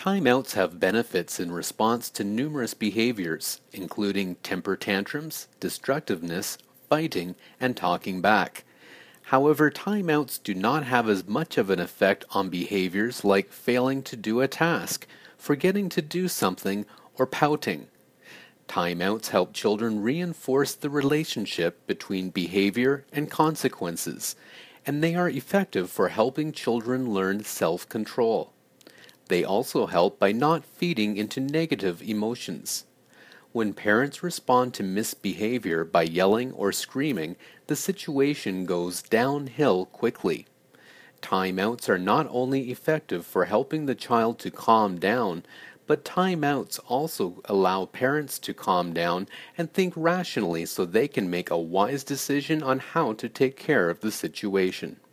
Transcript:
Timeouts have benefits in response to numerous behaviors, including temper tantrums, destructiveness, fighting, and talking back. However, timeouts do not have as much of an effect on behaviors like failing to do a task, forgetting to do something, or pouting. Timeouts help children reinforce the relationship between behavior and consequences, and they are effective for helping children learn self-control. They also help by not feeding into negative emotions. When parents respond to misbehavior by yelling or screaming, the situation goes downhill quickly. Timeouts are not only effective for helping the child to calm down, but timeouts also allow parents to calm down and think rationally so they can make a wise decision on how to take care of the situation.